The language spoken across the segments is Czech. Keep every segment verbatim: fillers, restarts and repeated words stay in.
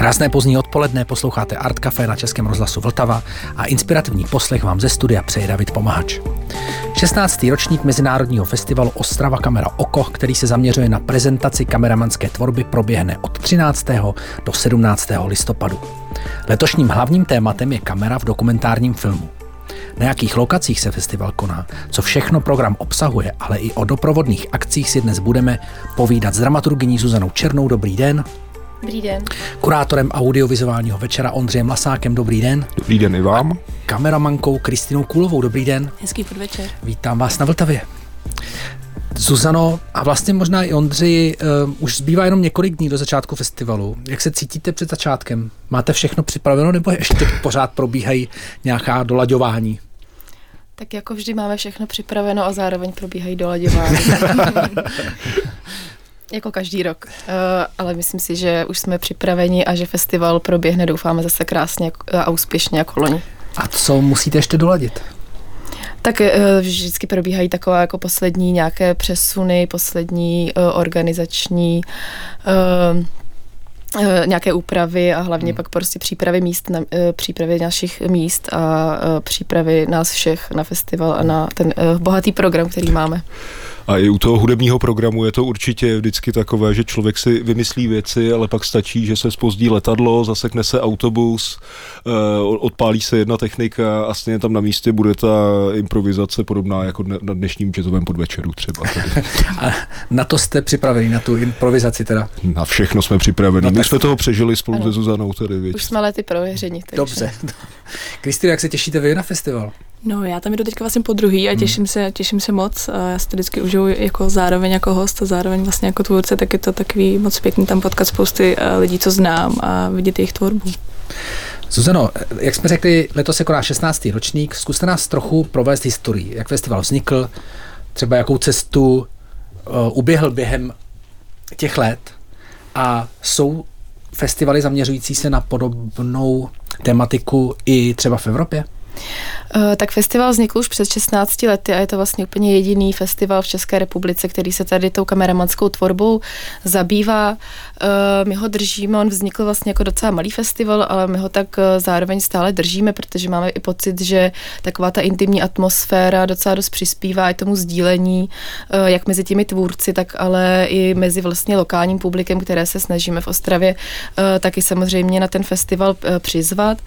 Krásné pozdní odpoledne, posloucháte Art Café na Českém rozhlasu Vltava a inspirativní poslech vám ze studia přeje David Pomahač. šestnáctý ročník Mezinárodního festivalu Ostrava Kamera Oko, který se zaměřuje na prezentaci kameramanské tvorby, proběhne od třináctého do sedmnáctého listopadu. Letošním hlavním tématem je kamera v dokumentárním filmu. Na jakých lokacích se festival koná, co všechno program obsahuje, ale i o doprovodných akcích si dnes budeme povídat s dramaturgyní Zuzanou Černou. Dobrý den. Dobrý den. Kurátorem audiovizuálního večera Ondřejem Lasákem. Dobrý den. Dobrý den i vám. Kameramankou Kristinou Kůlovou. Dobrý den. Hezký podvečer. Vítám vás na Vltavě. Zuzano, a vlastně možná i Ondřeji, uh, už zbývá jenom několik dní do začátku festivalu. Jak se cítíte před začátkem? Máte všechno připraveno, nebo ještě pořád probíhají nějaká dolaďování? Tak jako vždy máme všechno připraveno a zároveň probíhají dolaďování. Jako každý rok. Uh, ale myslím si, že už jsme připraveni a že festival proběhne, doufáme, zase krásně a úspěšně jako loni. A co musíte ještě doladit? Tak uh, vždycky probíhají takové jako poslední nějaké přesuny, poslední uh, organizační uh, nějaké úpravy a hlavně hmm. pak prostě přípravy míst, na, přípravy našich míst a přípravy nás všech na festival a na ten bohatý program, který máme. A i u toho hudebního programu je to určitě vždycky takové, že člověk si vymyslí věci, ale pak stačí, že se zpozdí letadlo, zasekne se autobus, odpálí se jedna technika a stejně tam na místě bude ta improvizace podobná jako na dnešním jazzovém podvečeru třeba. A na to jste připraveni, na tu improvizaci teda? Na všechno jsme připraveni. No, my jsme toho přežili spolu se Zuzanou tady. Víc. Už jsme lety prověření. Takže. Dobře. Kristýno, jak se těšíte vy na festival? No, já tam jdu teďka vlastně po druhý a těším se, těším se moc. Já si to vždycky užiju jako zároveň jako host a zároveň vlastně jako tvůrce, tak je to takový moc pěkný tam potkat spousty lidí, co znám a vidět jejich tvorbu. Zuzano, jak jsme řekli, letos se koná šestnáctý ročník. Zkuste nás trochu provést historii. Jak festival vznikl, třeba jakou cestu uh, uběhl během těch let a jsou festivaly zaměřující se na podobnou tematiku i třeba v Evropě? Uh, tak festival vznikl už před šestnácti lety a je to vlastně úplně jediný festival v České republice, který se tady tou kameramanskou tvorbou zabývá. Uh, my ho držíme, on vznikl vlastně jako docela malý festival, ale my ho tak uh, zároveň stále držíme, protože máme i pocit, že taková ta intimní atmosféra docela dost přispívá i tomu sdílení, uh, jak mezi těmi tvůrci, tak ale i mezi vlastně lokálním publikem, které se snažíme v Ostravě uh, taky samozřejmě na ten festival uh, přizvat.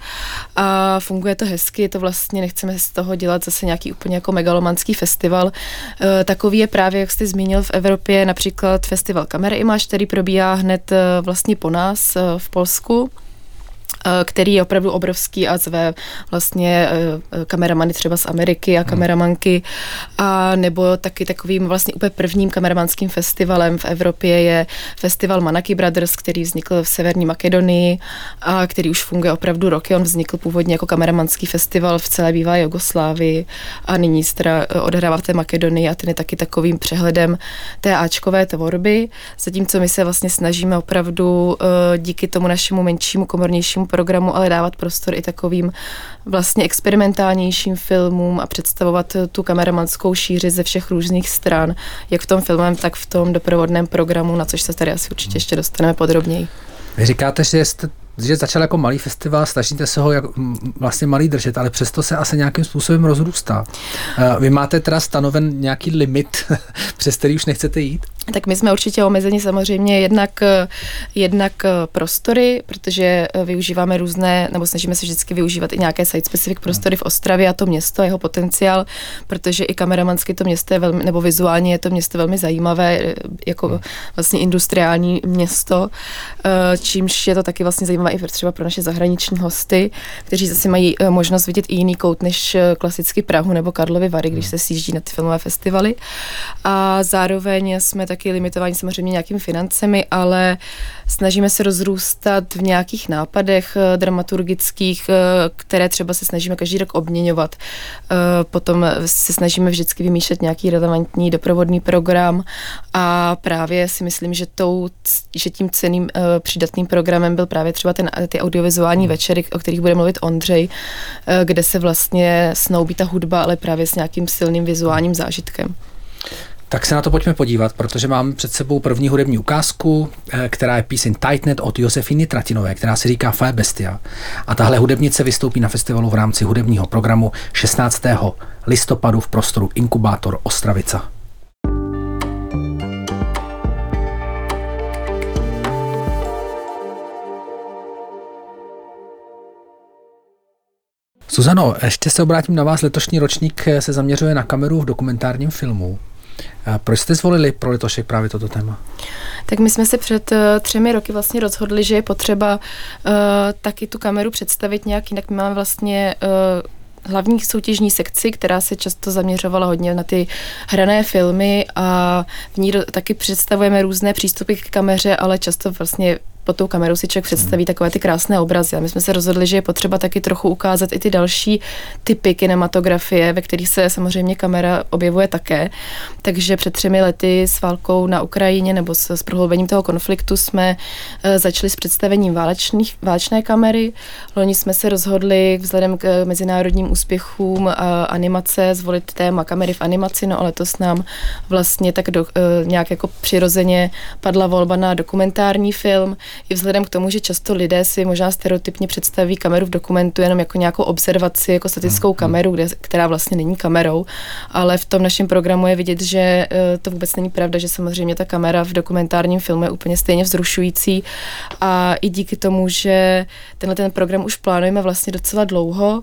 A funguje to hezky, je to vlastně, nechceme z toho dělat zase nějaký úplně jako megalomanský festival. E, takový je právě, jak jste zmínil, v Evropě například festival Camera Image, který probíhá hned vlastně po nás v Polsku, který je opravdu obrovský a zve vlastně kameramany třeba z Ameriky a kameramanky, a nebo taky takovým vlastně úplně prvním kameramanským festivalem v Evropě je festival Manaki Brothers, který vznikl v Severní Makedonii a který už funguje opravdu roky. On vznikl původně jako kameramanský festival v celé bývalé Jugoslávii a nyní se teda odehrává v té Makedonii a ten je taky takovým přehledem té áčkové tvorby, zatímco my se vlastně snažíme opravdu díky tomu našemu menšímu, komornějšímu programu, ale dávat prostor i takovým vlastně experimentálnějším filmům a představovat tu kameramanskou šíři ze všech různých stran, jak v tom filmem, tak v tom doprovodném programu, na což se tady asi určitě ještě dostaneme podrobněji. Vy říkáte, že jste že začal jako malý festival, snažíte se ho jak, vlastně malý držet, ale přesto se asi nějakým způsobem rozrůstá. Vy máte teda stanoven nějaký limit, přes který už nechcete jít? Tak my jsme určitě omezeni samozřejmě jednak, jednak prostory, protože využíváme různé, nebo snažíme se vždycky využívat i nějaké site-specific prostory v Ostravě a to město, jeho potenciál, protože i kameramansky to město je velmi, nebo vizuálně je to město velmi zajímavé, jako vlastně industriální město, čímž je to taky vlastně zajímavé i třeba pro naše zahraniční hosty, kteří zase mají možnost vidět i jiný kout než klasicky Prahu nebo Karlovy Vary, když se sjíždí na ty filmové festivaly. A zároveň jsme taky limitováni samozřejmě nějakými financemi, ale snažíme se rozrůstat v nějakých nápadech dramaturgických, které třeba se snažíme každý rok obměňovat. Potom se snažíme vždycky vymýšlet nějaký relevantní doprovodný program a právě si myslím, že, tou, že tím cenným přidatným programem byl právě třeba ten, ty audiovizuální večery, o kterých bude mluvit Ondřej, kde se vlastně snoubí ta hudba, ale právě s nějakým silným vizuálním zážitkem. Tak se na to pojďme podívat, protože mám před sebou první hudební ukázku, která je píseň Tightnet od Josefiny Tratinové, která se říká Fé bestia. A tahle hudebnice vystoupí na festivalu v rámci hudebního programu šestnáctého listopadu v prostoru Inkubátor Ostravica. Zuzano, ještě se obrátím na vás. Letošní ročník se zaměřuje na kameru v dokumentárním filmu. Proč jste zvolili pro letošek právě toto téma? Tak my jsme se před uh, třemi roky vlastně rozhodli, že je potřeba uh, taky tu kameru představit nějak jinak. My máme vlastně uh, hlavní soutěžní sekci, která se často zaměřovala hodně na ty hrané filmy a v ní do, taky představujeme různé přístupy k kameře, ale často vlastně pod tou kamerou si člověk představí takové ty krásné obrazy. A my jsme se rozhodli, že je potřeba taky trochu ukázat i ty další typy kinematografie, ve kterých se samozřejmě kamera objevuje také. Takže před třemi lety s válkou na Ukrajině nebo s, s prohloubením toho konfliktu jsme e, začali s představením válečných, válečné kamery. Loni jsme se rozhodli vzhledem k mezinárodním úspěchům a animace zvolit téma kamery v animaci, no ale letos nám vlastně tak do, e, nějak jako přirozeně padla volba na dokumentární film. I vzhledem k tomu, že často lidé si možná stereotypně představí kameru v dokumentu jenom jako nějakou observaci, jako statickou kameru, kde, která vlastně není kamerou, ale v tom našem programu je vidět, že to vůbec není pravda, že samozřejmě ta kamera v dokumentárním filmu je úplně stejně vzrušující a i díky tomu, že tenhle ten program už plánujeme vlastně docela dlouho,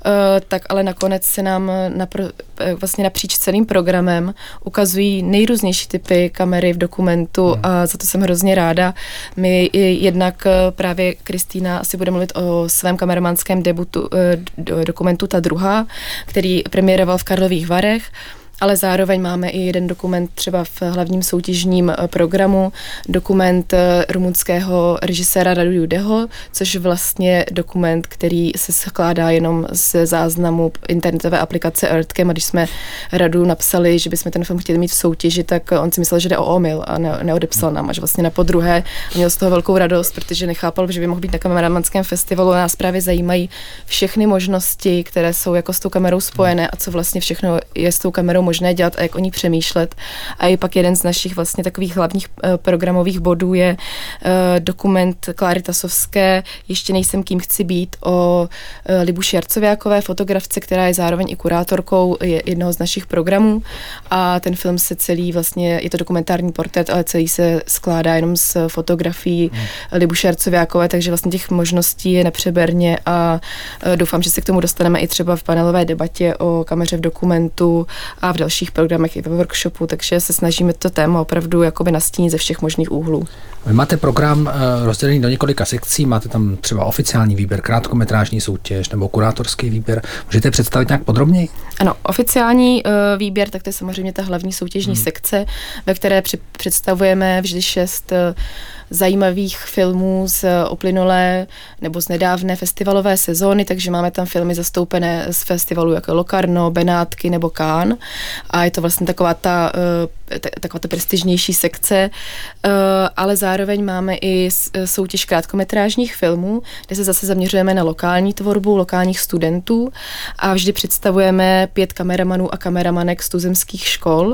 tak ale nakonec se nám napr- vlastně napříč celým programem ukazují nejrůznější typy kamery v dokumentu a za to jsem hrozně ráda. My jednak právě Kristýna asi bude mluvit o svém kameramanském debutu, dokumentu Ta druhá, který premiéroval v Karlových Varech, ale zároveň máme i jeden dokument třeba v hlavním soutěžním programu, dokument rumunského režiséra Radu Judeho, což vlastně dokument, který se skládá jenom z záznamu internetové aplikace Earthcam, a když jsme Radu napsali, že bychom ten film chtěli mít v soutěži, tak on si myslel, že jde o omyl a ne, neodepsal nám až vlastně na podruhé. Měl z toho velkou radost, protože nechápal, že by mohl být na kameramanském festivalu a nás právě zajímají všechny možnosti, které jsou jako s tou kamerou spojené a co vlastně všechno je s tou kamerou možné dělat a jak o ní přemýšlet. A i pak jeden z našich vlastně takových hlavních uh, programových bodů je uh, dokument Kláry Tasovské Ještě nejsem kým chci být o uh, Libuši Jarcoviákové, fotografce, která je zároveň i kurátorkou je jednoho z našich programů. A ten film se celý vlastně, je to dokumentární portrét, ale celý se skládá jenom z fotografií hmm. Libuše Jarcoviákové, takže vlastně těch možností je nepřeberně a uh, doufám, že se k tomu dostaneme i třeba v panelové debatě o kameře v dokumentu a v dalších programech i ve workshopu, takže se snažíme to téma opravdu jakoby nastínit ze všech možných úhlů. Vy máte program uh, rozdělený do několika sekcí, máte tam třeba oficiální výběr, krátkometrážní soutěž nebo kurátorský výběr. Můžete představit nějak podrobněji? Ano, oficiální uh, výběr, tak to je samozřejmě ta hlavní soutěžní hmm. sekce, ve které při- představujeme vždy šest uh, zajímavých filmů z uplynulé nebo z nedávné festivalové sezóny, takže máme tam filmy zastoupené z festivalů jako Locarno, Benátky nebo Cannes a je to vlastně taková ta, taková ta prestižnější sekce, ale zároveň máme i soutěž krátkometrážních filmů, kde se zase zaměřujeme na lokální tvorbu, lokálních studentů a vždy představujeme pět kameramanů a kameramanek z tuzemských škol.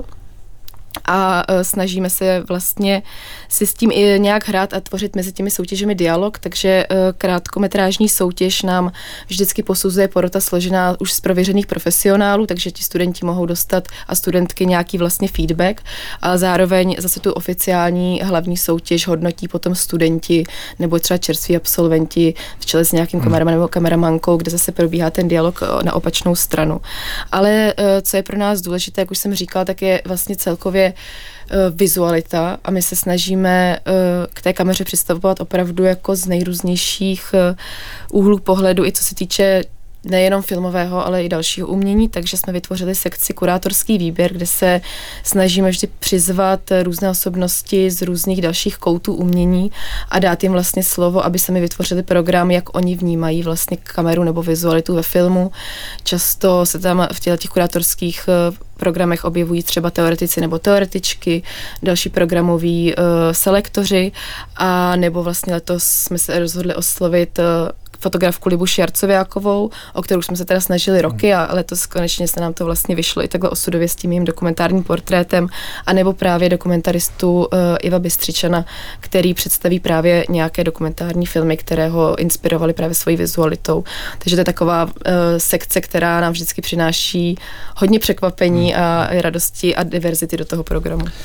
A snažíme se vlastně si s tím i nějak hrát a tvořit mezi těmi soutěžemi dialog, takže krátkometrážní soutěž nám vždycky posuzuje porota složená už z prověřených profesionálů, takže ti studenti mohou dostat a studentky nějaký vlastně feedback, a zároveň zase tu oficiální hlavní soutěž hodnotí potom studenti nebo třeba čerství absolventi v čele s nějakým hmm. kameramanem nebo kameramankou, kde zase probíhá ten dialog na opačnou stranu. Ale co je pro nás důležité, jak už jsem říkala, tak je vlastně celkově vizualita a my se snažíme k té kameře přistupovat opravdu jako z nejrůznějších úhlů pohledu, i co se týče nejenom filmového, ale i dalšího umění, takže jsme vytvořili sekci kurátorský výběr, kde se snažíme vždy přizvat různé osobnosti z různých dalších koutů umění a dát jim vlastně slovo, aby sami vytvořili program, jak oni vnímají vlastně kameru nebo vizualitu ve filmu. Často se tam v těch kurátorských programech objevují třeba teoretici nebo teoretičky, další programoví uh, selektoři a nebo vlastně letos jsme se rozhodli oslovit uh, fotografku Libu Šjarcovějákovou, o kterou jsme se teda snažili roky a letos konečně se nám to vlastně vyšlo i takhle osudově s tím mým dokumentárním portrétem, anebo právě dokumentaristu uh, Iva Bystřičana, který představí právě nějaké dokumentární filmy, které ho inspirovaly právě svojí vizualitou. Takže to je taková uh, sekce, která nám vždycky přináší hodně překvapení a radosti a diverzity do toho programu. Uh,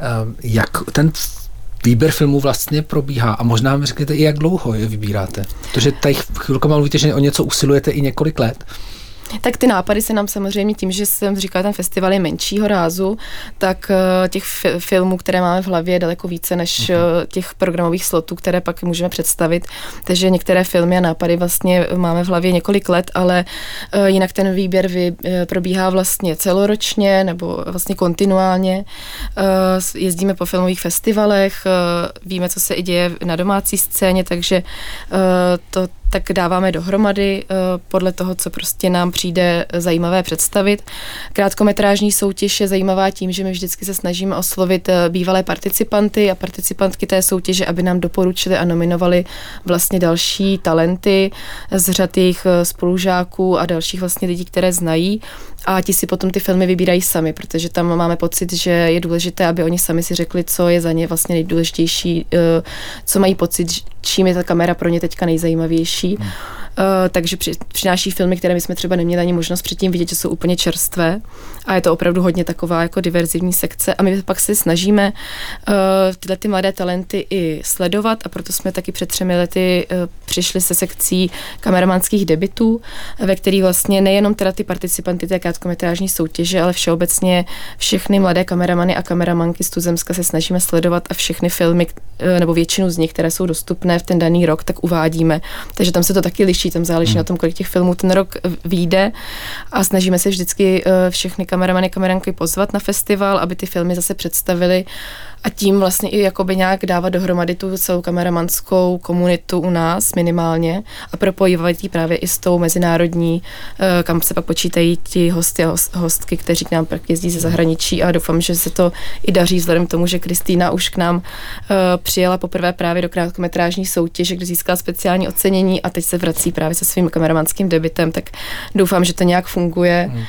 jak ten výběr filmů vlastně probíhá a možná mi řekněte i, jak dlouho je vybíráte? Protože tady chvilkama mluvíte, že o něco usilujete i několik let. Tak ty nápady se nám samozřejmě tím, že jsem říkala, ten festival je menšího rázu, tak uh, těch fi- filmů, které máme v hlavě, je daleko více než uh, těch programových slotů, které pak můžeme představit. Takže některé filmy a nápady vlastně máme v hlavě několik let, ale uh, jinak ten výběr vy, uh, probíhá vlastně celoročně nebo vlastně kontinuálně. Uh, jezdíme po filmových festivalech, uh, víme, co se i děje na domácí scéně, takže uh, to tak dáváme dohromady podle toho, co prostě nám přijde zajímavé představit. Krátkometrážní soutěž je zajímavá tím, že my vždycky se snažíme oslovit bývalé participanty a participantky té soutěže, aby nám doporučili a nominovali vlastně další talenty z řad jejich spolužáků a dalších vlastně lidí, které znají. A ti si potom ty filmy vybírají sami, protože tam máme pocit, že je důležité, aby oni sami si řekli, co je za ně vlastně nejdůležitější, co mají pocit, čím je ta kamera pro ně teďka nejzajímavější. Hmm. Uh, takže při, přináší filmy, které my jsme třeba neměli ani možnost předtím vidět, že jsou úplně čerstvé a je to opravdu hodně taková jako diverzivní sekce a my pak se snažíme uh, tyhle ty mladé talenty i sledovat a proto jsme taky před třemi lety uh, přišli se sekcí kameramanských debutů, ve kterých vlastně nejenom teda ty participanty té krátkometrážní soutěže, ale všeobecně všechny mladé kameramany a kameramanky z tuzemska se snažíme sledovat a všechny filmy, uh, nebo většinu z nich, které jsou dostupné v ten daný rok, tak uvádíme. Takže tam se to taky liší, tam záleží hmm. na tom, kolik těch filmů ten rok vyjde a snažíme se vždycky všechny kameramany, kameranky pozvat na festival, aby ty filmy zase představili a tím vlastně i jakoby nějak dávat dohromady tu celou kameramanskou komunitu u nás minimálně a propojovat ji právě i s tou mezinárodní, kam se pak počítají ti hosty a hostky, kteří k nám pak jezdí ze zahraničí a doufám, že se to i daří vzhledem k tomu, že Kristýna už k nám přijela poprvé právě do krátkometrážní soutěže, kde získala speciální ocenění a teď se vrací právě se svým kameramanským debutem, tak doufám, že to nějak funguje. Hmm.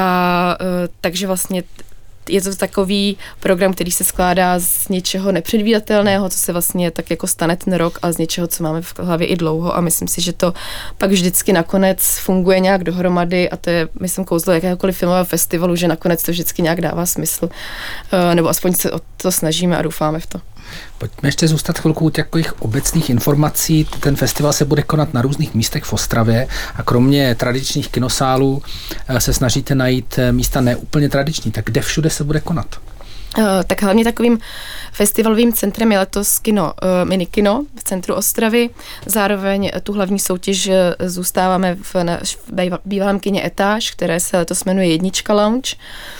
A takže vlastně je to takový program, který se skládá z něčeho nepředvídatelného, co se vlastně tak jako stane ten rok, a z něčeho, co máme v hlavě i dlouho a myslím si, že to pak vždycky nakonec funguje nějak dohromady a to je, myslím, kouzlo jakéhokoliv filmového festivalu, že nakonec to vždycky nějak dává smysl, nebo aspoň se o to snažíme a doufáme v to. Pojďme ještě zůstat chvilku u takových obecných informací. Ten festival se bude konat na různých místech v Ostravě a kromě tradičních kinosálů se snažíte najít místa neúplně tradiční. Tak kde všude se bude konat? Uh, tak hlavně takovým festivalovým centrem je letos kino, uh, minikino v centru Ostravy. Zároveň tu hlavní soutěž zůstáváme v, na, v bývalém kině Etáž, které se letos jmenuje Jednička Lounge,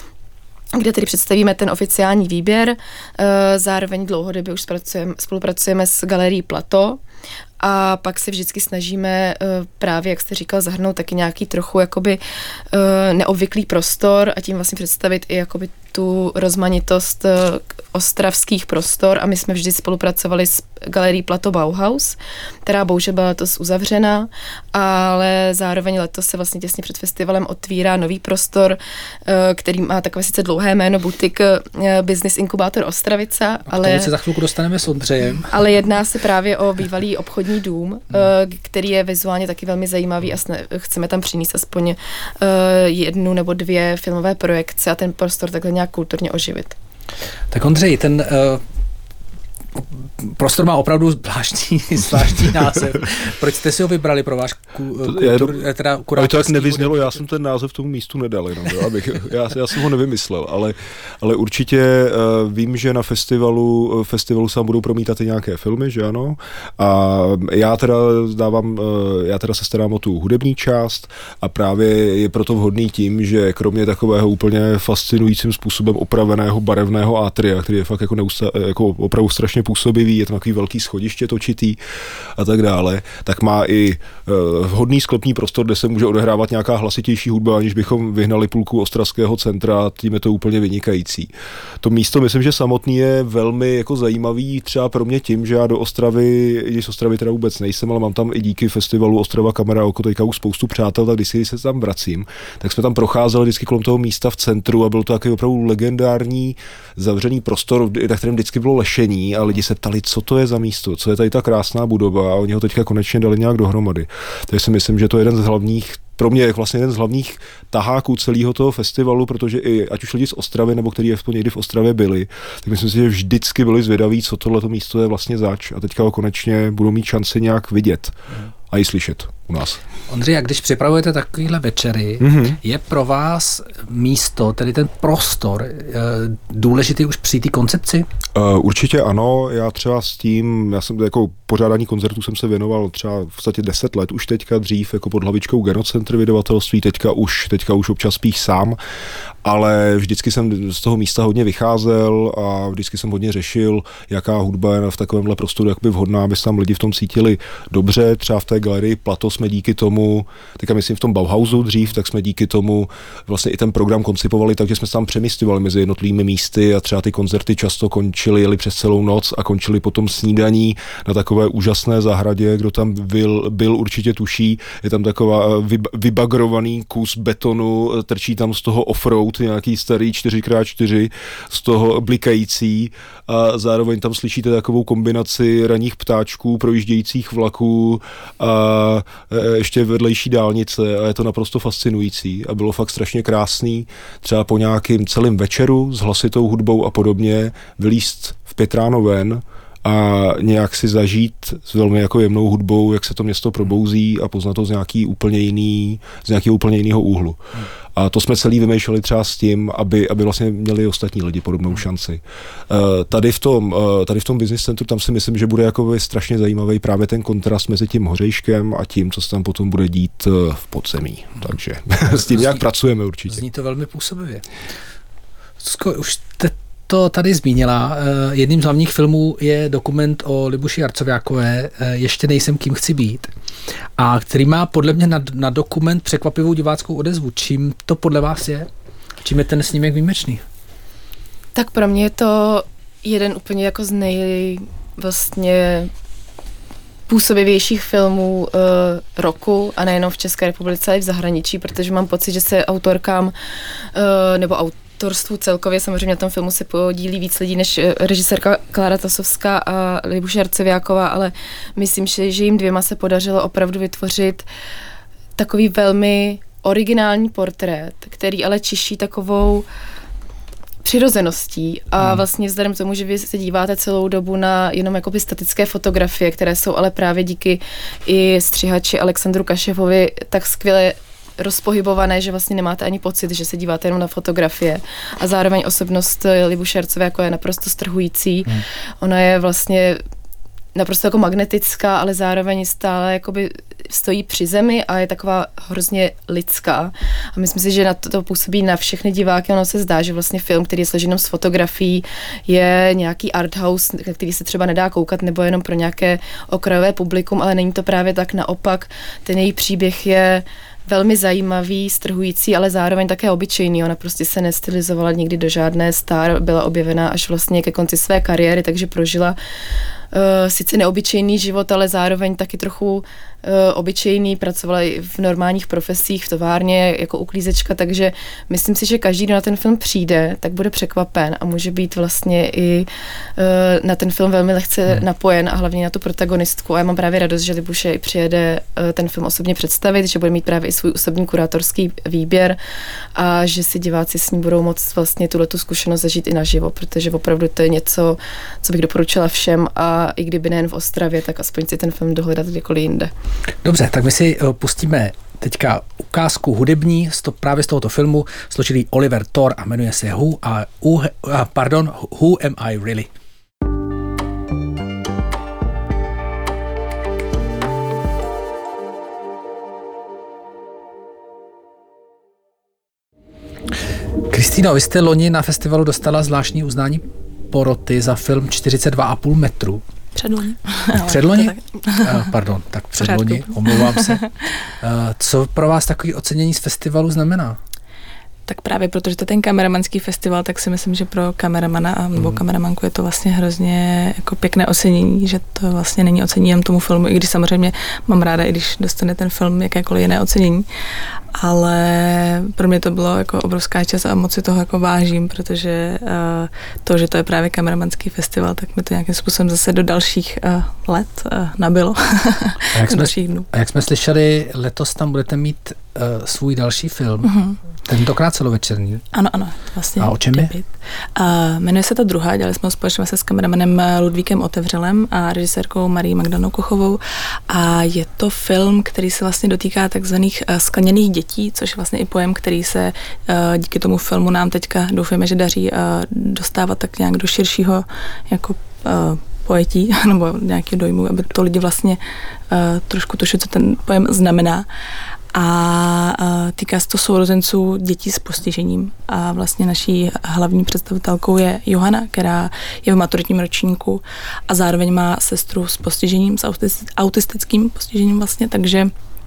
kde tedy představíme ten oficiální výběr. Zároveň dlouhodobě už spolupracujeme s galerií Plato a pak se vždycky snažíme právě, jak jste říkal, zahrnout taky nějaký trochu jakoby neobvyklý prostor a tím vlastně představit i jakoby tu rozmanitost ostravských prostor a my jsme vždy spolupracovali s galerií Plato Bauhaus, která bohužel byla letos uzavřena, ale zároveň letos se vlastně těsně před festivalem otvírá nový prostor, který má takové sice dlouhé jméno Butik Business Inkubator Ostravica, ale se za chvilku dostaneme s Ondřejem. Ale jedná se právě o bývalý obchodní dům, hmm. který je vizuálně taky velmi zajímavý a chceme tam přinést aspoň jednu nebo dvě filmové projekce a ten prostor takhle nějak kulturně oživit. Tak Ondřej, ten uh, prostor má opravdu zvláštní, zvláštní název. Proč jste si ho vybrali pro váš kultur, teda aby to tak nevyznělo, já jsem ten název tomu místu nedal, jenom, jo, abych, já, já jsem ho nevymyslel, ale, ale určitě uh, vím, že na festivalu, festivalu se budou promítat i nějaké filmy, že ano, a já teda dávám, uh, já teda se starám o tu hudební část a právě je proto vhodný tím, že kromě takového úplně fascinujícím způsobem opraveného barevného atria, který je fakt jako, neustá, jako opravdu strašně působivý, je tam takový velký schodiště točitý a tak dále, tak má i uh, vhodný sklepní prostor, kde se může odehrávat nějaká hlasitější hudba, aniž bychom vyhnali půlku ostravského centra, tím je to úplně vynikající. To místo, myslím, že samotný je velmi jako zajímavý třeba pro mě tím, že já do Ostravy, i když z Ostravy teda vůbec nejsem, ale mám tam i díky festivalu Ostrava Kamera Oko teďka už spoustu přátel, tak když se tam vracím, tak jsme tam procházeli vždycky kolem toho místa v centru a byl to takový opravdu legendární zavřený prostor, na kterém vždycky bylo lešení a lidi se ptali, co to je za místo, co je tady ta krásná budova a oni ho teďka konečně dali nějak dohromady. Takže si myslím, že to je jeden z hlavních, pro mě je vlastně jeden z hlavních taháků celého toho festivalu, protože i ať už lidi z Ostravy, nebo kteří aspoň někdy v Ostravě byli, tak myslím si, že vždycky byli zvědaví, co tohleto místo je vlastně zač a teďka ho konečně budou mít šanci nějak vidět a i slyšet u nás. Ondřej, jak když připravujete takovýhle večery, mm-hmm. je pro vás místo, tedy ten prostor, důležitý už při té koncepci? Uh, určitě ano, já třeba s tím, já jsem jako pořádání koncertů jsem se věnoval třeba v podstatě deset let, už teďka dřív jako pod hlavičkou Genocentr vydavatelství, teďka už, teďka už občas spíš sám, ale vždycky jsem z toho místa hodně vycházel a vždycky jsem hodně řešil, jaká hudba je v takovémhle prostoru jakoby vhodná, aby se tam lidi v tom cítili dobře, třeba v té galerii Plato jsme díky tomu, teďka myslím v tom Bauhausu dřív, tak jsme díky tomu vlastně i ten program koncipovali, takže jsme se tam přemístovali mezi jednotlivými místy a třeba ty koncerty často končily, jeli přes celou noc a končily potom snídaní na takové úžasné zahradě, kdo tam byl, byl určitě tuší, je tam taková vybagrovaný kus betonu, trčí tam z toho offroad, nějaký starý čtyři krát čtyři, z toho blikající a zároveň tam slyšíte takovou kombinaci ranních ptáčků, projíždějících vlaků a ještě vedlejší dálnice a je to naprosto fascinující a bylo fakt strašně krásný třeba po nějakým celým večeru s hlasitou hudbou a podobně vylízt v pět ráno ven a nějak si zažít s velmi jako jemnou hudbou, jak se to město probouzí a poznat to z nějaký úplně jiný, z nějakého úplně jiného úhlu. A to jsme celý vymýšleli třeba s tím, aby, aby vlastně měli ostatní lidi podobnou šanci. Tady v tom, tady v tom business centru, tam si myslím, že bude jako strašně zajímavý právě ten kontrast mezi tím Hořejškem a tím, co se tam potom bude dít v podzemí. Takže s tím nějak pracujeme určitě. Zní to velmi působivě. Zuzko, už te to tady zmínila. Jedním z hlavních filmů je dokument o Libuši Jarcoviákové Ještě nejsem, kým chci být. A který má podle mě na, na dokument překvapivou diváckou odezvu. Čím to podle vás je? Čím je ten snímek výjimečný? Tak pro mě je to jeden úplně jako z nej vlastně působivějších filmů uh, roku a nejenom v České republice, ale i v zahraničí, protože mám pocit, že se autorkám uh, nebo aut autorstvu celkově, samozřejmě na tom filmu se podílí víc lidí než režisérka Klára Tasovská a Libuše Jarcoviáková, ale myslím, že, že jim dvěma se podařilo opravdu vytvořit takový velmi originální portrét, který ale čiší takovou přirozeností a vlastně vzhledem k tomu, že vy se díváte celou dobu na jenom jakoby statické fotografie, které jsou ale právě díky i střihači Alexandru Kaševovi tak skvěle rozpohybované, že vlastně nemáte ani pocit, že se díváte jenom na fotografie. A zároveň osobnost Libuše Jarcoviákové je naprosto strhující. Hmm. Ona je vlastně naprosto jako magnetická, ale zároveň stále jakoby stojí při zemi a je taková hrozně lidská. A myslím si, že na to, to působí na všechny diváky. Ono se zdá, že vlastně film, který je složený z fotografií, je nějaký arthouse, který se třeba nedá koukat, nebo jenom pro nějaké okrajové publikum, ale není to právě tak, naopak. Ten její příběh je velmi zajímavý, strhující, ale zároveň také obyčejný. Ona prostě se nestylizovala nikdy do žádné star, byla objevená až vlastně ke konci své kariéry, takže prožila uh, sice neobyčejný život, ale zároveň taky trochu uh, obyčejný, pracovala i v normálních profesích, v továrně jako uklízečka, takže myslím si, že každý, kdo na ten film přijde, tak bude překvapen a může být vlastně i uh, na ten film velmi lehce hmm. napojen a hlavně na tu protagonistku. A já mám právě radost, že Libuše i přijede uh, ten film osobně představit, že bude mít právě i svůj osobní kurátorský výběr a že si diváci s ní budou moct vlastně tuhletu zkušenost zažít i naživo, protože opravdu to je něco, co bych doporučila všem a i kdyby nejen v Ostravě, tak aspoň si ten film dohledat kdekoliv jinde. Dobře, tak my si pustíme teďka ukázku hudební z to, právě z tohoto filmu, složilý Oliver Thor a jmenuje se Who, a, uh, pardon, Who Am I Really? Kristýno, vy jste loni na festivalu dostala zvláštní uznání poroty za film čtyřicet dva a půl metru. Předloni. Předloni? Pardon, tak předloni, omlouvám se. Co pro vás takový ocenění z festivalu znamená? Tak právě protože to je ten kameramanský festival, tak si myslím, že pro kameramana a nebo kameramanku je to vlastně hrozně jako pěkné ocenění, že to vlastně není ocenění jen tomu filmu, i když samozřejmě mám ráda, i když dostane ten film jakékoliv jiné ocenění. Ale pro mě to bylo jako obrovská čest a moc si toho jako vážím, protože uh, to, že to je právě kameramanský festival, tak mi to nějakým způsobem zase do dalších uh, let uh, nabilo. A jak, jsme, a jak jsme slyšeli, letos tam budete mít uh, svůj další film. Uh-huh. Tentokrát celovečerní. Ano, ano. Vlastně a o čem je? Uh, jmenuje se to Druhá, dělali jsme ho společně se s kameramanem Ludvíkem Otevřelem a režisérkou Marií Magdanou Kochovou a je to film, který se vlastně dotýká takzvaných uh, skleněných dětí, což je vlastně i pojem, který se uh, díky tomu filmu nám teďka doufujeme, že daří uh, dostávat tak nějak do širšího jako uh, pojetí nebo nějaký dojmu, aby to lidi vlastně uh, trošku tušili, co ten pojem znamená. A týká se to sourozenců dětí s postižením. A vlastně naší hlavní představitelkou je Johana, která je v maturitním ročníku a zároveň má sestru s postižením, s autistickým postižením vlastně, takže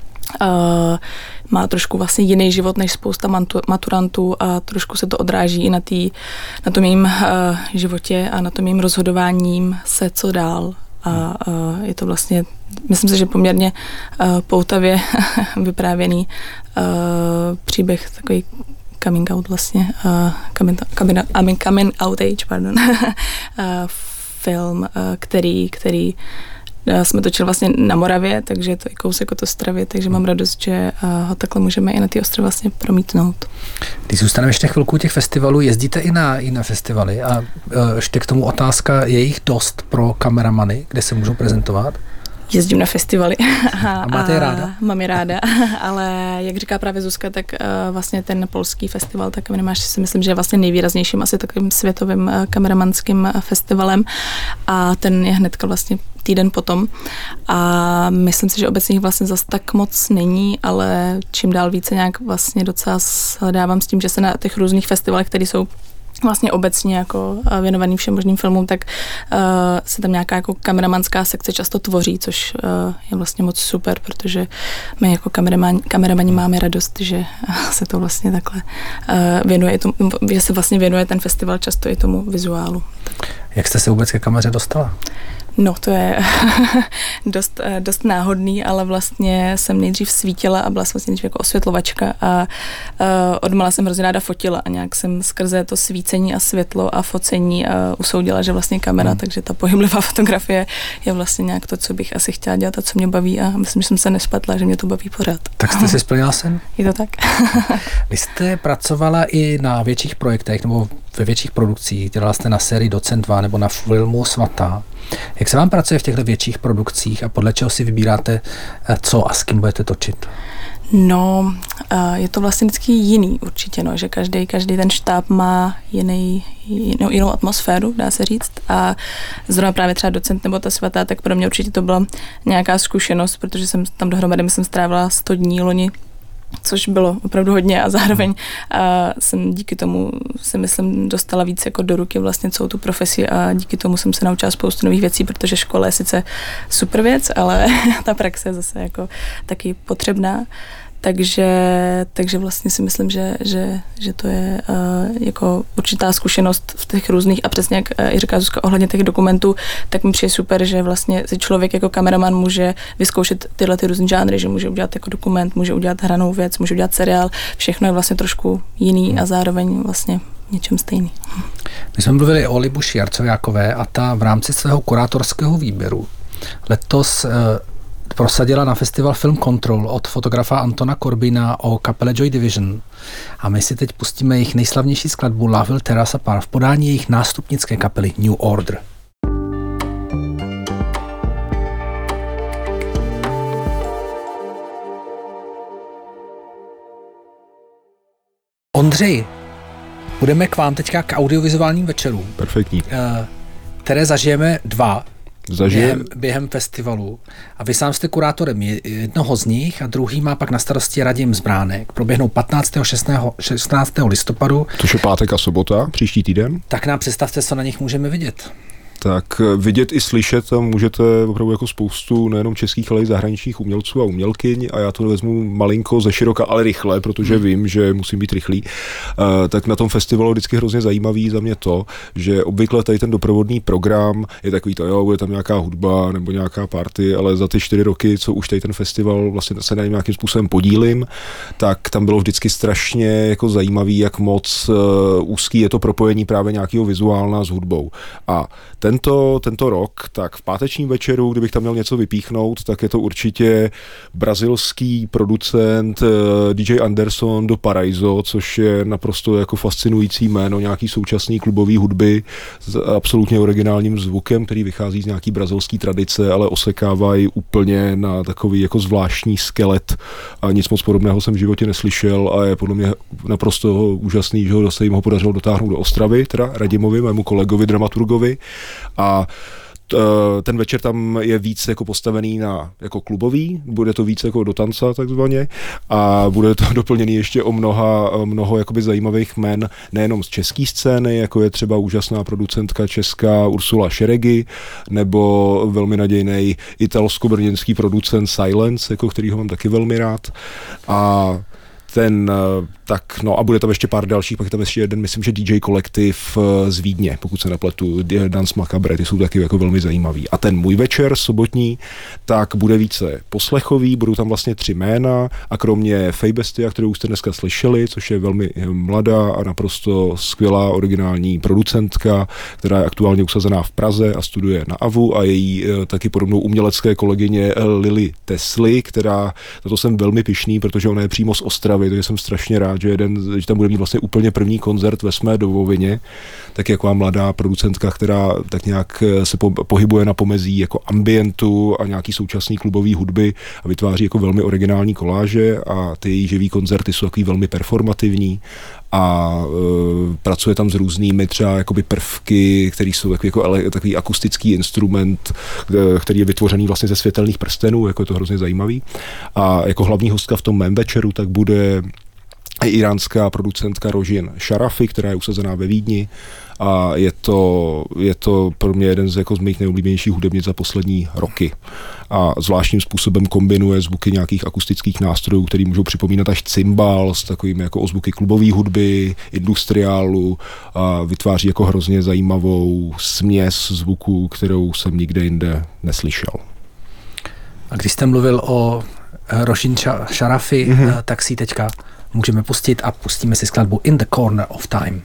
uh, má trošku vlastně jiný život než spousta maturantů a trošku se to odráží i na, tý, na tom jejím uh, životě a na tom jejím rozhodováním se co dál. A uh, je to vlastně, myslím si, že poměrně uh, poutavě vyprávěný uh, příběh, takový coming out vlastně, uh, coming, coming, I mean coming out age, pardon, uh, film, uh, který, který uh, jsme točili vlastně na Moravě, takže je to i kousek od Ostravy, takže mám radost, že uh, ho takhle můžeme i na ty ostrovy vlastně promítnout. Když zůstaneme ještě chvilku těch festivalů, jezdíte i na, i na festivaly a uh, ještě k tomu otázka, je jich dost pro kameramany, kde se můžou prezentovat? Jezdím na festivaly. A máte je ráda? Mám je ráda, ale jak říká právě Zuzka, tak uh, vlastně ten polský festival, tak Kameramáš si myslím, že je vlastně nejvýraznějším asi takovým světovým uh, kameramanským uh, festivalem a ten je hnedka vlastně týden potom a myslím si, že obecně jich vlastně zas tak moc není, ale čím dál více nějak vlastně docela sledávám s tím, že se na těch různých festivalech, které jsou vlastně obecně jako věnovaný všem možným filmům, tak uh, se tam nějaká jako kameramanská sekce často tvoří, což uh, je vlastně moc super, protože my jako kameramani, kameramani máme radost, že se to vlastně takhle uh, věnuje, tomu, že se vlastně věnuje ten festival často i tomu vizuálu. Jak jste se vůbec ke kameře dostala? No, to je dost, dost náhodný, ale vlastně jsem nejdřív svítila a byla jsem vlastně nejdřív jako osvětlovačka a uh, odmala jsem hrozně ráda fotila a nějak jsem skrze to svícení a světlo a focení uh, usoudila, že vlastně kamera, hmm. takže ta pohyblivá fotografie je vlastně nějak to, co bych asi chtěla dělat a co mě baví a myslím, že jsem se nespletla, že mě to baví pořád. Tak jste si splnila sen? Je to tak. Vy jste pracovala i na větších projektech nebo ve větších produkcích, dělala jste na sérii Docent dva nebo na filmu Svatá. Jak se vám pracuje v těchto větších produkcích a podle čeho si vybíráte, co a s kým budete točit? No, je to vlastně vždycky jiný určitě, no, že každý, každý ten štáb má jiný, jinou, jinou atmosféru, dá se říct. A zrovna právě třeba Docent nebo ta Svatá, tak pro mě určitě to byla nějaká zkušenost, protože jsem tam dohromady, myslím, strávila sto dní loni, což bylo opravdu hodně a zároveň a jsem díky tomu si myslím dostala víc jako do ruky vlastně celou tu profesi a díky tomu jsem se naučila spoustu nových věcí, protože škola je sice super věc, ale ta praxe je zase jako taky potřebná. Takže, takže vlastně si myslím, že, že, že to je uh, jako určitá zkušenost v těch různých a přesně jak uh, i říká Zuzka ohledně těch dokumentů, tak mi přijde super, že vlastně si člověk jako kameraman může vyzkoušet tyhle ty různé žánry, že může udělat jako dokument, může udělat hranou věc, může udělat seriál, všechno je vlastně trošku jiný a zároveň vlastně něčem stejný. My jsme mluvili o Libuši Jarcovákové a ta v rámci svého kurátorského výběru letos uh, prosadila na festival film Control od fotografa Antona Korbina o kapele Joy Division. A my si teď pustíme jejich nejslavnější skladbu La Ville Terrasse Part v podání jejich nástupnické kapely New Order. Ondřej, budeme k vám teďka k audiovizuálním večerům. Perfektní. Které zažijeme dva. zažije. Během, během festivalu. A vy sám jste kurátorem jednoho z nich a druhý má pak na starosti Radim Zbránek. Proběhnou patnáctého šestnáctého listopadu. Což je pátek a sobota, příští týden. Tak nám představte, co na nich můžeme vidět. Tak vidět i slyšet tam můžete opravdu jako spoustu nejenom českých, ale i zahraničních umělců a umělkyň a já to vezmu malinko ze široka, ale rychle, protože hmm. vím, že musím být rychlý. Uh, tak na tom festivalu vždycky hrozně zajímavý za mě to, že obvykle tady ten doprovodný program je takový to, jo, bude tam nějaká hudba nebo nějaká party, ale za ty čtyři roky, co už tady ten festival vlastně se na něm nějakým způsobem podílím, tak tam bylo vždycky strašně jako zajímavý, jak moc uh, úzký je to propojení právě nějakého vizuálna s hudbou. A Tento, tento rok, tak v pátečním večeru, kdybych tam měl něco vypíchnout, tak je to určitě brazilský producent D J Anderson do Paraíso, což je naprosto jako fascinující jméno nějaký současný klubový hudby s absolutně originálním zvukem, který vychází z nějaký brazilský tradice, ale osekávají úplně na takový jako zvláštní skelet a nic moc podobného jsem v životě neslyšel a je podle mě naprosto úžasný, že ho se jim ho podařilo dotáhnout do Ostravy, teda Radimovi, mému kolegovi, dramaturgovi. A ten večer tam je víc jako postavený na jako klubový, bude to víc jako do tanca takzvaně a bude to doplněný ještě o mnoha, mnoho jakoby zajímavých jmen, nejenom z české scény, jako je třeba úžasná producentka česká Ursula Šeregy, nebo velmi nadějný italsko-brněnský producent Silence, jako kterýho mám taky velmi rád. A ten, tak no a bude tam ještě pár dalších, pak je tam ještě jeden, myslím, že D J kolektiv z Vídně, pokud se nepletu, Dance Macabre, ty jsou taky jako velmi zajímavý. A ten můj večer sobotní, tak bude více poslechový, budou tam vlastně tři jména a kromě Faye Bestia, kterou už jste dneska slyšeli, což je velmi mladá a naprosto skvělá originální producentka, která je aktuálně usazená v Praze a studuje na A V U a její taky podobnou umělecké kolegyně Lily Tesly, která, na to jsem velmi pyšný, protože ona je přímo z Ostravy, takže jsem strašně rád, že, jeden, že tam bude mít vlastně úplně první koncert ve Smé domovině, tak jako mladá producentka, která tak nějak se po, pohybuje na pomezí jako ambientu a nějaký současný klubový hudby a vytváří jako velmi originální koláže a ty její živý koncerty jsou takový velmi performativní a e, pracuje tam s různými třeba jakoby prvky, které jsou takový, jako, ale, takový akustický instrument, který je vytvořený vlastně ze světelných prstenů, jako je to hrozně zajímavý. A jako hlavní hostka v tom mém večeru tak bude iránská producentka Rožin Sharafi, která je usazená ve Vídni a je to, je to pro mě jeden z, jako z mých nejoblíbenějších hudebnic za poslední roky. A zvláštním způsobem kombinuje zvuky nějakých akustických nástrojů, který můžou připomínat až cymbal s takovými jako ozvuky klubové hudby, industriálu a vytváří jako hrozně zajímavou směs zvuků, kterou jsem nikde jinde neslyšel. A když jste mluvil o Rožin Sharafi, mm-hmm. tak si teďka můžeme pustit a pustíme si skladbu In the Corner of Time.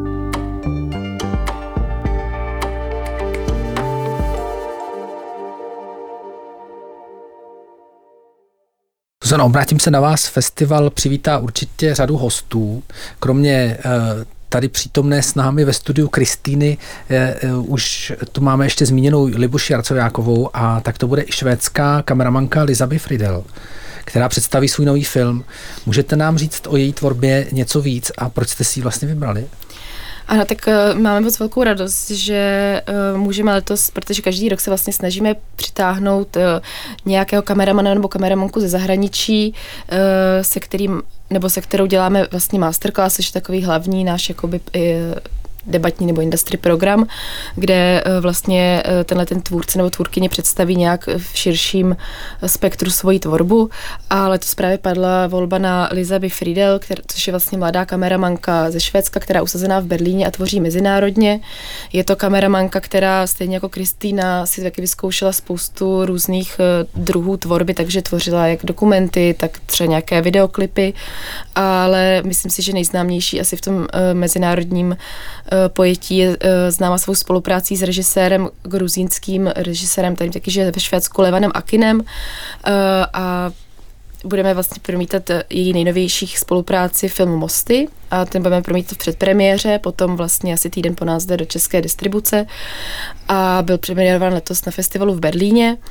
Zuzano, obrátím se na vás. Festival přivítá určitě řadu hostů. Kromě tady přítomné s námi ve studiu Kristýny už tu máme ještě zmíněnou Libuši Jarcovákovou a tak to bude i švédská kameramanka Lisa Bifridel, která představí svůj nový film. Můžete nám říct o její tvorbě něco víc a proč jste si ji vlastně vybrali? Ano, tak uh, máme moc velkou radost, že uh, můžeme letos, protože každý rok se vlastně snažíme přitáhnout uh, nějakého kameramana nebo kameramanku ze zahraničí, uh, se kterým, nebo se kterou děláme vlastně masterclass, což je takový hlavní náš jakoby uh, debatní nebo industry program, kde vlastně tenhle ten tvůrce nebo tvůrkyně představí nějak v širším spektru svoji tvorbu. A letos právě padla volba na Lisa Bifridel, což je vlastně mladá kameramanka ze Švédska, která je usazená v Berlíně a tvoří mezinárodně. Je to kameramanka, která stejně jako Kristýna si taky vyzkoušela spoustu různých druhů tvorby, takže tvořila jak dokumenty, tak třeba nějaké videoklipy, ale myslím si, že nejznámější asi v tom mezinárodním pojetí je známa svou spoluprácí s režisérem, gruzínským režisérem, tady taky, že ve Švédsku, Levanem Akinem, a budeme vlastně promítat její nejnovějších spolupráci film Mosty a ten budeme promítat v předpremiéře, potom vlastně asi týden po nás jde do české distribuce a byl premiérován letos na festivalu v Berlíně.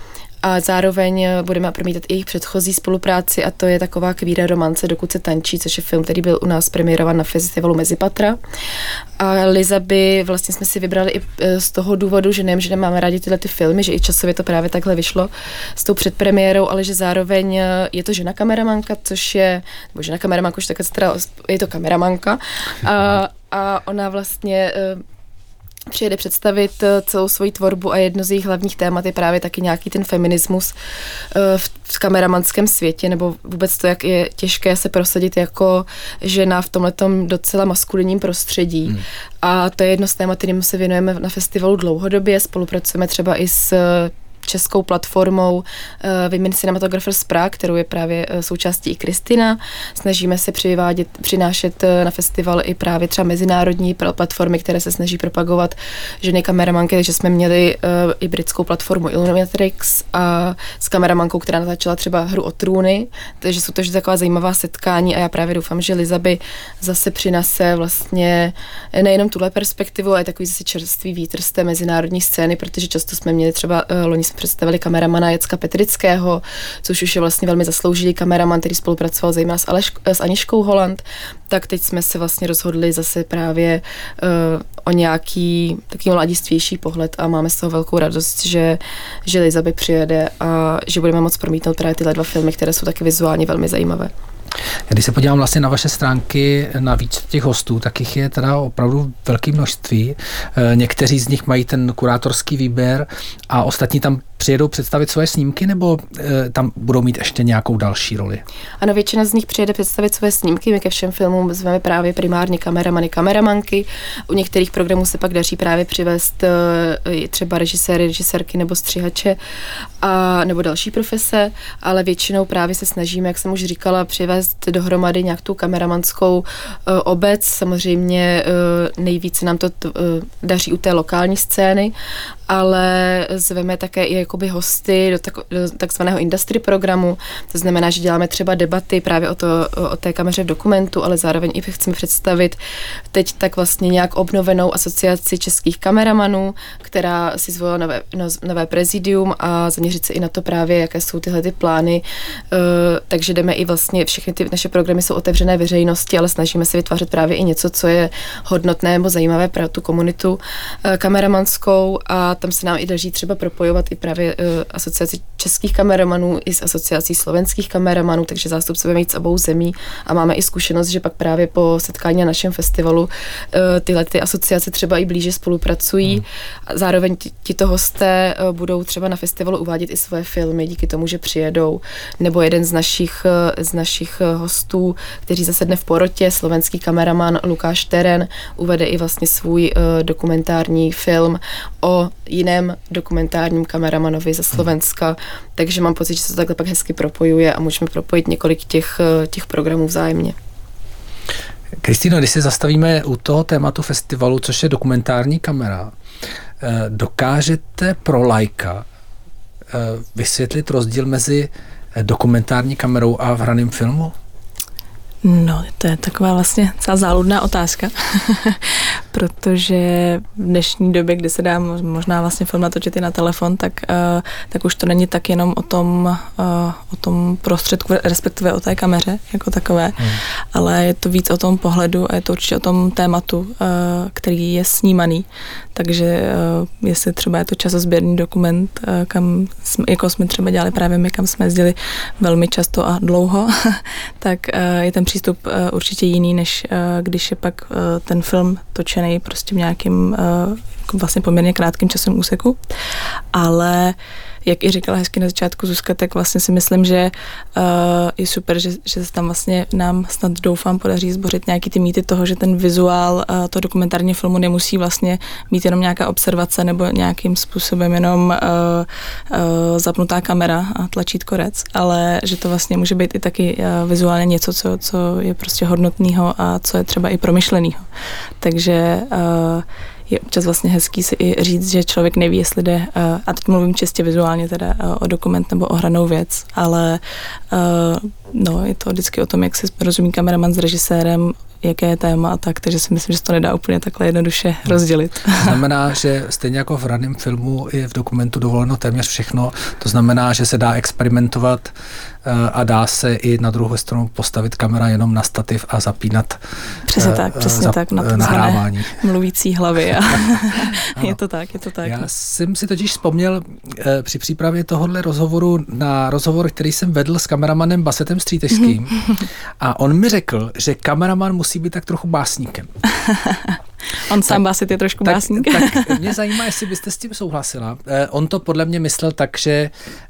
a zároveň budeme promítat i jejich předchozí spolupráci a to je taková Queer romance Dokud se tančí, což je film, který byl u nás premiérovan na festivalu Mezipatra. A Liza by vlastně jsme si vybrali i z toho důvodu, že nejen, že nemáme rádi tyhle ty filmy, že i časově to právě takhle vyšlo s tou předpremiérou, ale že zároveň je to žena kameramanka, což je, nebo žena kameramanka, už také teda, je to kameramanka a, a ona vlastně přijede představit celou svoji tvorbu a jedno z jejich hlavních témat je právě taky nějaký ten feminismus v kameramanském světě, nebo vůbec to, jak je těžké se prosadit jako žena v tomhletom docela maskulinním prostředí. Hmm. A to je jedno z témat, kterým se věnujeme na festivalu dlouhodobě. Spolupracujeme třeba i s českou platformou uh, Women Cinematographers Prague, kterou je právě uh, součástí i Kristina. Snažíme se přivádět, přinášet uh, na festival i právě třeba mezinárodní platformy, které se snaží propagovat ženy kameramanky, takže jsme měli uh, i britskou platformu Illuminatrix a s kameramankou, která natáčela třeba Hru o trůny, takže jsou to vždy taková zajímavá setkání a já právě doufám, že Liza by zase přinese vlastně nejenom tuhle perspektivu, ale takový zase čerstvý vítr z té mezinárodní scény, protože často jsme měli třeba uh, loni představili kameramana Jacka Petrického, což už je vlastně velmi zasloužilý kameraman, který spolupracoval zejména s, Aleš, s Aniškou Holland, tak teď jsme se vlastně rozhodli zase právě uh, o nějaký takový mladistvější pohled a máme z toho velkou radost, že, že Liza by přijede a že budeme moct promítnout právě tyhle dva filmy, které jsou taky vizuálně velmi zajímavé. Když se podívám vlastně na vaše stránky, na víc těch hostů, tak jich je teda opravdu velké množství. Někteří z nich mají ten kurátorský výběr a ostatní tam přijedou představit svoje snímky, nebo e, tam budou mít ještě nějakou další roli? Ano, většina z nich přijede představit svoje snímky. My ke všem filmům zveme právě primárně kameramany, kameramanky. U některých programů se pak daří právě přivést e, třeba režiséry, režisérky nebo střihače a, nebo další profese, ale většinou právě se snažíme, jak jsem už říkala, přivést dohromady nějak tu kameramanskou e, obec. Samozřejmě e, nejvíce nám to t, e, daří u té lokální scény, ale zveme také i jakoby hosty do, tak, do takzvaného industry programu, to znamená, že děláme třeba debaty právě o, to, o té kameře v dokumentu, ale zároveň i chceme představit teď tak vlastně nějak obnovenou asociaci českých kameramanů, která si zvolila nové, no, nové prezidium a zaměřit se i na to právě, jaké jsou tyhle ty plány, uh, takže jdeme i vlastně, všechny ty naše programy jsou otevřené veřejnosti, ale snažíme se vytvářet právě i něco, co je hodnotné nebo zajímavé pro tu komunitu uh, kameramanskou a tam se nám i daří třeba propojovat i právě uh, asociaci českých kameramanů i s asociací slovenských kameramanů, takže zástupce budeme mít z obou zemí a máme i zkušenost, že pak právě po setkání na našem festivalu uh, tyhle ty asociace třeba i blíže spolupracují. Hmm. Zároveň tito hosté uh, budou třeba na festivalu uvádět i svoje filmy díky tomu, že přijedou. Nebo jeden z našich, uh, z našich uh, hostů, kteří zasedne v porotě, slovenský kameraman Lukáš Teren, uvede i vlastně svůj uh, dokumentární film o jiném dokumentárním kameramanovi ze Slovenska, takže mám pocit, že se to takhle pak hezky propojuje a můžeme propojit několik těch, těch programů vzájemně. Kristýno, když se zastavíme u toho tématu festivalu, což je dokumentární kamera, dokážete pro laika vysvětlit rozdíl mezi dokumentární kamerou a hraným filmu? No, to je taková vlastně celá záludná otázka, protože v dnešní době, kdy se dá možná vlastně film natočit i na telefon, tak, uh, tak už to není tak jenom o tom, uh, o tom prostředku, respektive o té kameře jako takové, hmm. ale je to víc o tom pohledu a je to určitě o tom tématu, uh, který je snímaný. Takže uh, jestli třeba je to časozběrný dokument, uh, kam jsme, jako jsme třeba dělali právě my, kam jsme jezdili velmi často a dlouho, tak uh, je ten přístup uh, určitě jiný, než uh, když je pak uh, ten film točený prostě v nějakým uh, vlastně poměrně krátkým časovém úseku. Ale jak i říkala hezky na začátku Zuzka, tak vlastně si myslím, že uh, je super, že, že se tam vlastně nám snad doufám podaří zbořit nějaký ty mýty toho, že ten vizuál uh, toho dokumentárního filmu nemusí vlastně mít jenom nějaká observace nebo nějakým způsobem jenom uh, uh, zapnutá kamera a tlačítko rec, ale že to vlastně může být i taky uh, vizuálně něco, co, co je prostě hodnotného a co je třeba i promyšlenýho. Takže uh, je občas vlastně hezký si i říct, že člověk neví, jestli jde, a teď mluvím čistě vizuálně teda o dokument nebo o hranou věc, ale no, je to vždycky o tom, jak se rozumí kameraman s režisérem, jaké je téma a tak, takže si myslím, že to nedá úplně takhle jednoduše rozdělit. To znamená, že stejně jako v raném filmu je v dokumentu dovoleno téměř všechno, to znamená, že se dá experimentovat a dá se i na druhou stranu postavit kamera jenom na stativ a zapínat přesně tak, přesně zap, tak, na to nahrávání. Mluvící hlavy a je to tak, je to tak. Já jsem si totiž vzpomněl eh, při přípravě tohohle rozhovoru na rozhovor, který jsem vedl s kameramanem Basetem Střítežským a on mi řekl, že kameraman musí být tak trochu básníkem. On sám Baset je trošku tak, básník. Tak mě zajímá, jestli byste s tím souhlasila. Eh, on to podle mě myslel tak, že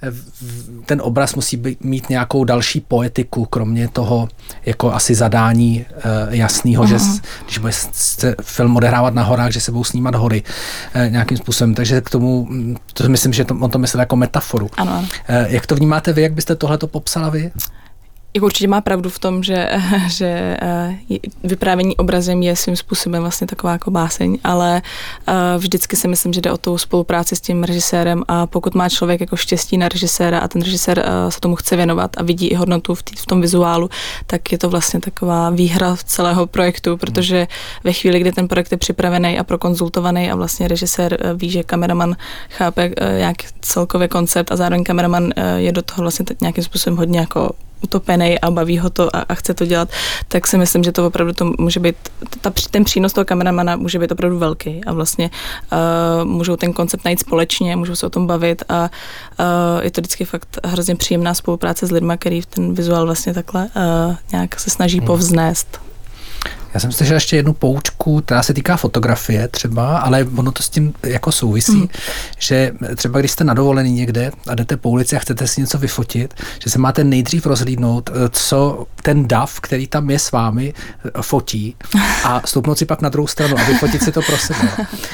ten obraz musí být, mít nějakou další poetiku, kromě toho jako asi zadání eh, jasného, uh-huh. že s, když bude se film odehrávat na horách, že se budou snímat hory eh, nějakým způsobem. Takže k tomu, to myslím, že to, on to myslel jako metaforu. Ano, ano. Eh, jak to vnímáte vy, jak byste tohleto popsala vy? Jako určitě má pravdu v tom, že, že vyprávění obrazem je svým způsobem vlastně taková jako báseň, ale vždycky si myslím, že jde o tu spolupráci s tím režisérem a pokud má člověk jako štěstí na režiséra a ten režisér se tomu chce věnovat a vidí i hodnotu v, tý, v tom vizuálu, tak je to vlastně taková výhra celého projektu, protože ve chvíli, kdy ten projekt je připravený a prokonzultovaný a vlastně režisér ví, že kameraman chápe nějaký celkově koncept a zároveň kameraman je do toho vlastně nějakým způsobem hodně jako utopený a baví ho to a, a chce to dělat, tak si myslím, že to opravdu to může být, ta, ten přínos toho kameramana může být opravdu velký a vlastně uh, můžou ten koncept najít společně, můžou se o tom bavit a uh, je to vždycky fakt hrozně příjemná spolupráce s lidma, který ten vizuál vlastně takhle uh, nějak se snaží hmm. povznést. Já jsem slyšel ještě jednu poučku, která se týká fotografie třeba, ale ono to s tím jako souvisí, mm. že třeba když jste na dovolený někde a jdete po ulici a chcete si něco vyfotit, že se máte nejdřív rozhlídnout, co ten dav, který tam je s vámi, fotí a stoupnout si pak na druhou stranu a vyfotit si to pro sebe.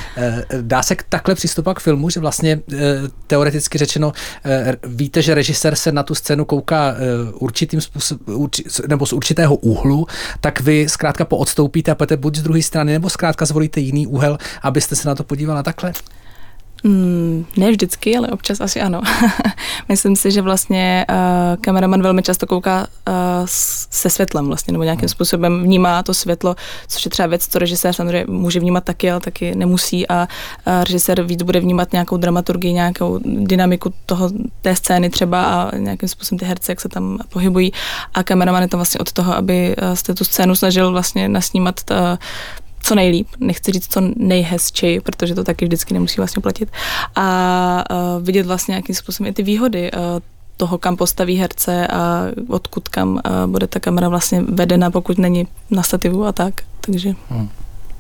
Dá se takhle přistupovat k filmu, že vlastně teoreticky řečeno víte, že režisér se na tu scénu kouká určitým způsobem, nebo z určitého úhlu, tak vy zkrátka po odstoupíte a půjdete buď z druhé strany, nebo zkrátka zvolíte jiný úhel, abyste se na to podívala takhle? Mm, ne vždycky, ale občas asi ano. Myslím si, že vlastně uh, kameraman velmi často kouká uh, se světlem vlastně, nebo nějakým způsobem vnímá to světlo, což je třeba věc, co režisér samozřejmě může vnímat taky, ale taky nemusí a uh, režisér víc bude vnímat nějakou dramaturgii, nějakou dynamiku toho, té scény třeba a nějakým způsobem ty herce, jak se tam pohybují a kameraman je to vlastně od toho, aby uh, jste tu scénu snažil vlastně nasnímat uh, co nejlíp, nechci říct co nejhezčej, protože to taky vždycky nemusí vlastně platit a uh, vidět vlastně nějakým způsobem i ty výhody uh, toho, kam postaví herce a odkud kam uh, bude ta kamera vlastně vedena, pokud není na stativu a tak, takže... Hmm.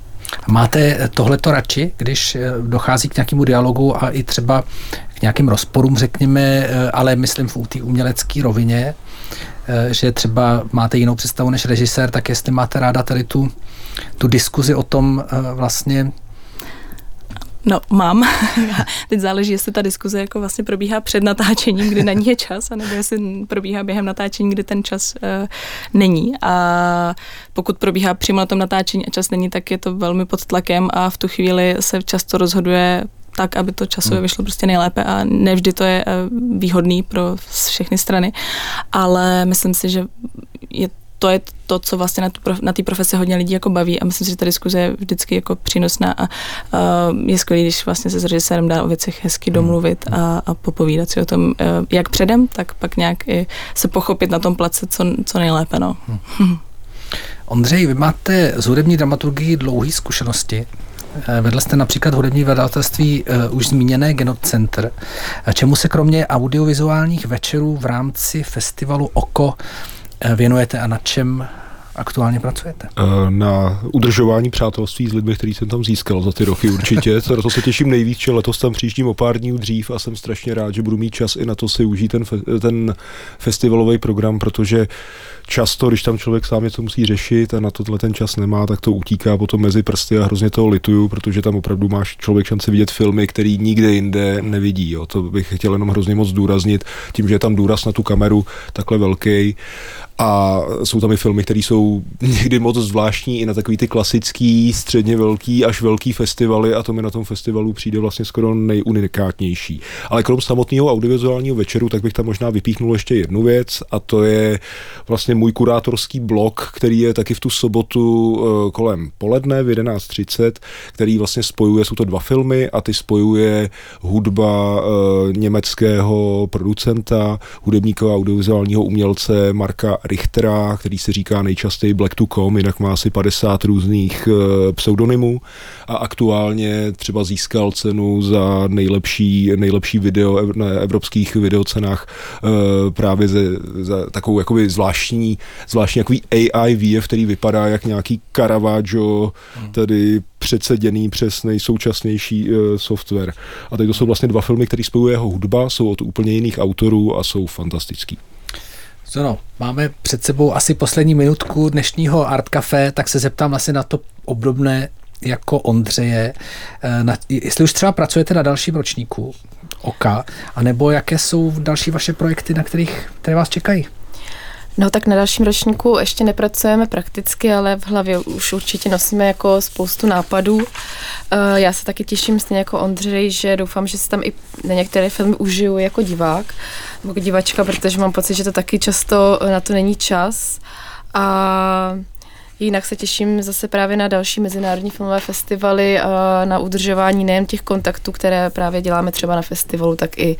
Máte tohleto radši, když dochází k nějakému dialogu a i třeba k nějakým rozporům, řekněme, ale myslím v té umělecké rovině, že třeba máte jinou představu než režisér, tak jestli máte ráda tady tu, tu diskuzi o tom vlastně. No, mám. Teď záleží, jestli ta diskuze jako vlastně probíhá před natáčením, kdy na ní je čas, anebo jestli probíhá během natáčení, kdy ten čas uh, není. A pokud probíhá přímo na tom natáčení a čas není, tak je to velmi pod tlakem a v tu chvíli se často rozhoduje tak, aby to časově vyšlo prostě nejlépe a nevždy to je výhodný pro všechny strany, ale myslím si, že je to je to, co vlastně na, tu, na té profesi hodně lidí jako baví a myslím si, že ta diskuze je vždycky jako přínosná a uh, je skvělý, když vlastně se s režisérem dá o věcech hezky domluvit a, a popovídat si o tom, uh, jak předem, tak pak nějak i se pochopit na tom place co, co nejlépe. No. Hmm. Ondřej, vy máte z hudební dramaturgii dlouhé zkušenosti. Vedl jste například hudební vydavatelství uh, už zmíněné Genot Center. Čemu se kromě audiovizuálních večerů v rámci festivalu Oko věnujete a na čem aktuálně pracujete? Na udržování přátelství s lidmi, který jsem tam získal za ty roky určitě. To, na to se těším nejvíc, že letos tam přijíždím o pár dní dřív a jsem strašně rád, že budu mít čas i na to si užít ten, fe- ten festivalový program, protože často, když tam člověk sám něco musí řešit a na tohle ten čas nemá, tak to utíká potom mezi prsty a hrozně toho lituju, protože tam opravdu máš člověk šanci vidět filmy, který nikde jinde nevidí. Jo. To bych chtěl jenom hrozně moc zdůraznit, tím, že je tam důraz na tu kameru takhle velký. A jsou tam i filmy, které jsou někdy moc zvláštní i na takový ty klasický, středně velký až velký festivaly a to mi na tom festivalu přijde vlastně skoro nejunikátnější. Ale krom samotného audiovizuálního večeru, tak bych tam možná vypíchnul ještě jednu věc a to je vlastně můj kurátorský blog, který je taky v tu sobotu uh, kolem poledne v jedenáct třicet, který vlastně spojuje, jsou to dva filmy a ty spojuje hudba uh, německého producenta, hudebníka a audiovizuálního umělce Marka Richtera, který se říká nejčastěji Black to Com, jinak má asi padesát různých uh, pseudonymů a aktuálně třeba získal cenu za nejlepší, nejlepší video na evropských videocenách uh, právě ze, za takovou jakoby zvláštní, zvláštní jakový A I V F, který vypadá jak nějaký Caravaggio, hmm. tedy přeceděný přes nejsoučasnější uh, software. A teď to jsou vlastně dva filmy, které spojuje jeho hudba, jsou od úplně jiných autorů a jsou fantastický. No, máme před sebou asi poslední minutku dnešního Art Café, tak se zeptám asi na to obdobné jako Ondřeje. Na, jestli už třeba pracujete na dalším ročníku Oka, anebo jaké jsou další vaše projekty, na kterých, které vás čekají? No tak na dalším ročníku ještě nepracujeme prakticky, ale v hlavě už určitě nosíme jako spoustu nápadů. Já se taky těším stejně jako Ondřej, že doufám, že se tam i na některé filmy užiju jako divák nebo divačka, protože mám pocit, že to taky často na to není čas. A jinak se těším zase právě na další mezinárodní filmové festivaly a na udržování nejen těch kontaktů, které právě děláme třeba na festivalu, tak i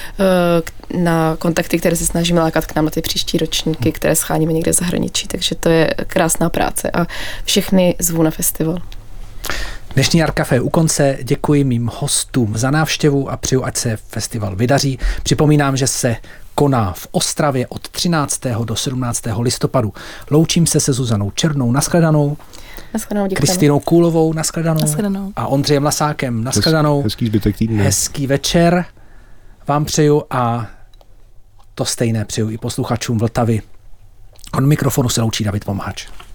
uh, na kontakty, které se snažíme lákat k nám na ty příští ročníky, které scháníme někde v zahraničí. Takže to je krásná práce a všechny zvu na festival. Dnešní Art Café u konce. Děkuji mým hostům za návštěvu a přeju, ať se festival vydaří. Připomínám, že se koná v Ostravě od třináctého do sedmnáctého listopadu. Loučím se se Zuzanou Černou, nashledanou. Nashledanou, děkujeme. Kristinou Kůlovou, nashledanou. Nashledanou. A Ondřejem Lasákem, nashledanou. Hezký zbytek týdne. Hezký večer vám přeju a to stejné přeju i posluchačům Vltavy. Od mikrofonu se loučí David Pomahač.